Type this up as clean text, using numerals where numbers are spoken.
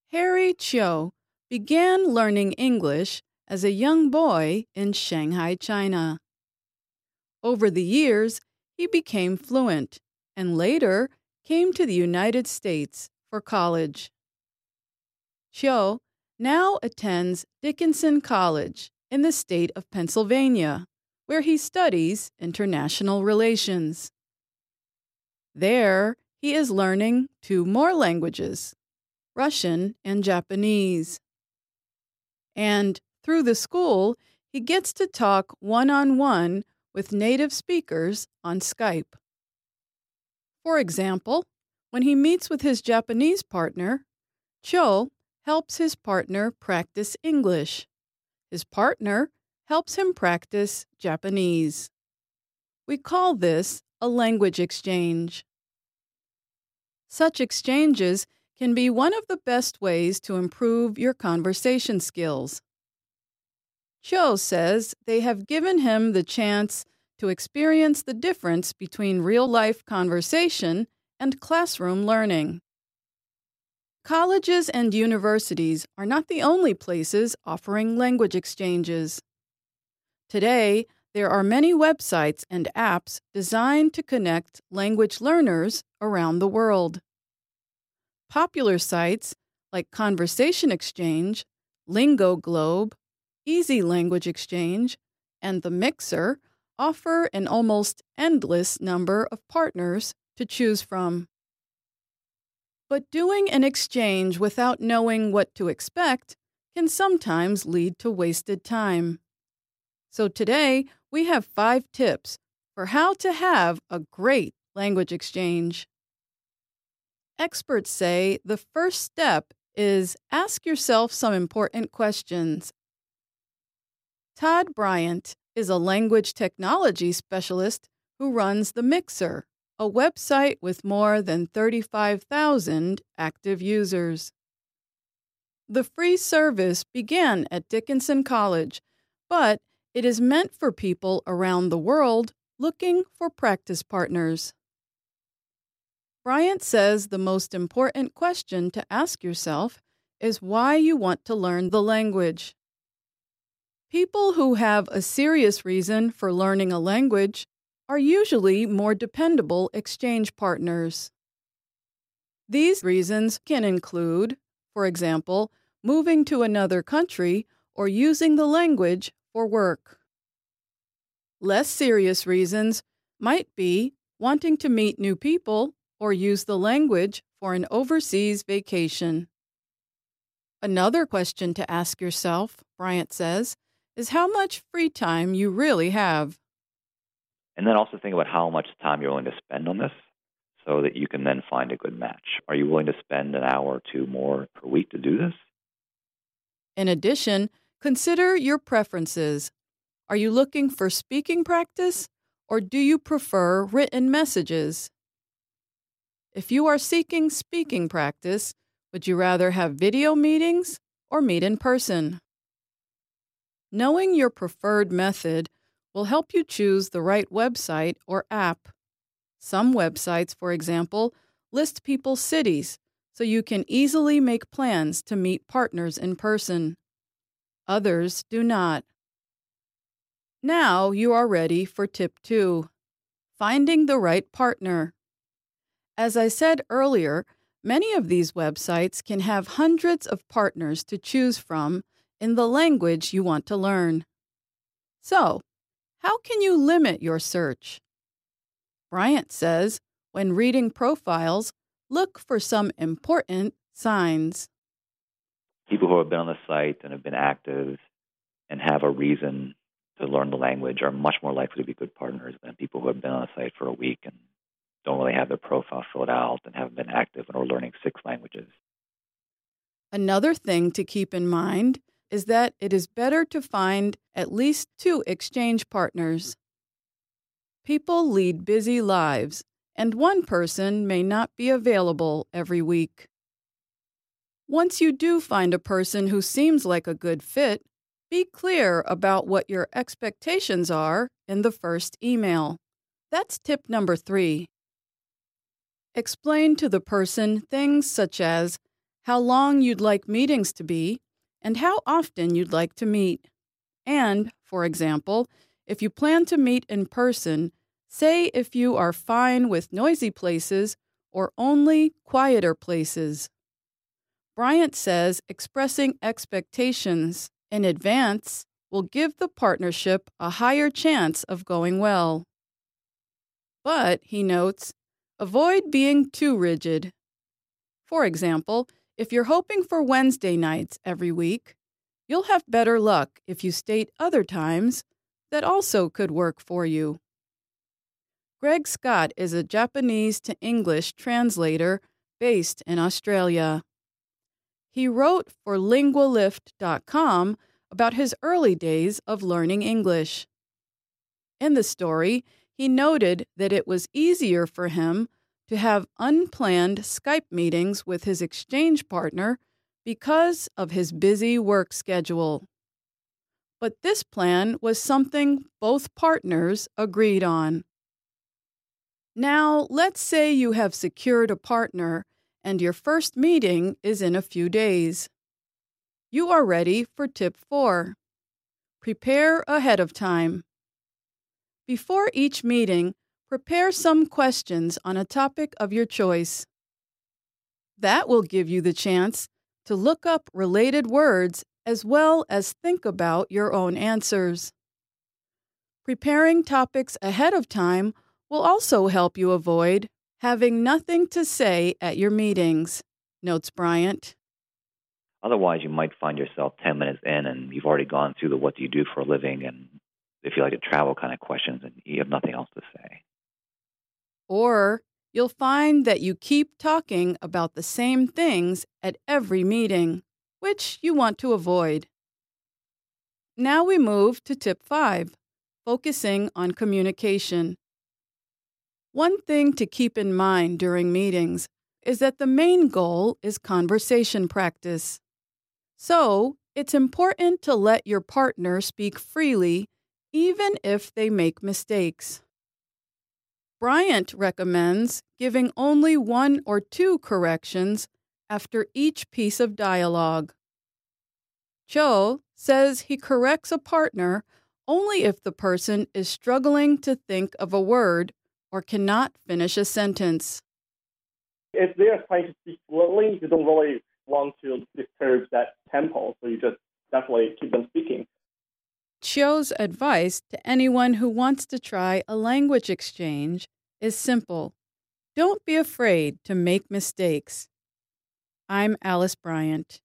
Harry Chiu began learning English as a young boy in Shanghai, China. Over the years, he became fluent and later came to the United States for college. Chiu now attends Dickinson College in the state of Pennsylvania, where he studies international relations. There, he is learning 2 more languages, Russian and Japanese. And through the school, he gets to talk one-on-one with native speakers on Skype. For example, when he meets with his Japanese partner, Chiu helps his partner practice English. His partner helps him practice Japanese. We call this a language exchange. Such exchanges can be one of the best ways to improve your conversation skills. Chiu says they have given him the chance to experience the difference between real-life conversation and classroom learning. Colleges and universities are not the only places offering language exchanges. Today, there are many websites and apps designed to connect language learners around the world. Popular sites like Conversation Exchange, Lingo Globe, Easy Language Exchange, and The Mixer offer an almost endless number of partners to choose from. But doing an exchange without knowing what to expect can sometimes lead to wasted time. So today, we have 5 tips for how to have a great language exchange. Experts say the first step is ask yourself some important questions. Todd Bryant is a language technology specialist who runs The Mixer, a website with more than 35,000 active users. The free service began at Dickinson College, but it is meant for people around the world looking for practice partners. Bryant says the most important question to ask yourself is why you want to learn the language. People who have a serious reason for learning a language are usually more dependable exchange partners. These reasons can include, for example, moving to another country or using the language for work. Less serious reasons might be wanting to meet new people or use the language for an overseas vacation. Another question to ask yourself, Bryant says, is how much free time you really have. And then also think about how much time you're willing to spend on this so that you can then find a good match. Are you willing to spend an hour or 2 more per week to do this? In addition, consider your preferences. Are you looking for speaking practice, or do you prefer written messages? If you are seeking speaking practice, would you rather have video meetings or meet in person? Knowing your preferred method will help you choose the right website or app. Some websites, for example, list people's cities, so you can easily make plans to meet partners in person. Others do not. Now you are ready for tip 2, finding the right partner. As I said earlier, many of these websites can have hundreds of partners to choose from in the language you want to learn. So, how can you limit your search? Bryant says, when reading profiles, look for some important signs. People who have been on the site and have been active and have a reason to learn the language are much more likely to be good partners than people who have been on the site for a week and don't really have their profile filled out and haven't been active and are learning 6 languages. Another thing to keep in mind is that it is better to find at least 2 exchange partners. People lead busy lives, and one person may not be available every week. Once you do find a person who seems like a good fit, be clear about what your expectations are in the first email. That's tip number 3. Explain to the person things such as how long you'd like meetings to be, and how often you'd like to meet. And, for example, if you plan to meet in person, say if you are fine with noisy places or only quieter places. Bryant says expressing expectations in advance will give the partnership a higher chance of going well. But, he notes, avoid being too rigid. For example, if you're hoping for Wednesday nights every week, you'll have better luck if you state other times that also could work for you. Greg Scott is a Japanese to English translator based in Australia. He wrote for Lingualift.com about his early days of learning English. In the story, he noted that it was easier for him to have unplanned Skype meetings with his exchange partner because of his busy work schedule. But this plan was something both partners agreed on. Now, let's say you have secured a partner and your first meeting is in a few days. You are ready for tip 4. Prepare ahead of time. Before each meeting, prepare some questions on a topic of your choice. That will give you the chance to look up related words as well as think about your own answers. Preparing topics ahead of time will also help you avoid having nothing to say at your meetings, notes Bryant. Otherwise, you might find yourself 10 minutes in and you've already gone through the what do you do for a living and if you like to travel kind of questions and you have nothing else to say. Or you'll find that you keep talking about the same things at every meeting, which you want to avoid. Now we move to tip 5, focusing on communication. One thing to keep in mind during meetings is that the main goal is conversation practice. So, it's important to let your partner speak freely, even if they make mistakes. Bryant recommends giving only 1 or 2 corrections after each piece of dialogue. Cho says he corrects a partner only if the person is struggling to think of a word or cannot finish a sentence. If they are trying to speak fluently, you don't really want to disturb that tempo, so you just definitely keep them speaking. Cho's advice to anyone who wants to try a language exchange is simple. Don't be afraid to make mistakes. I'm Alice Bryant.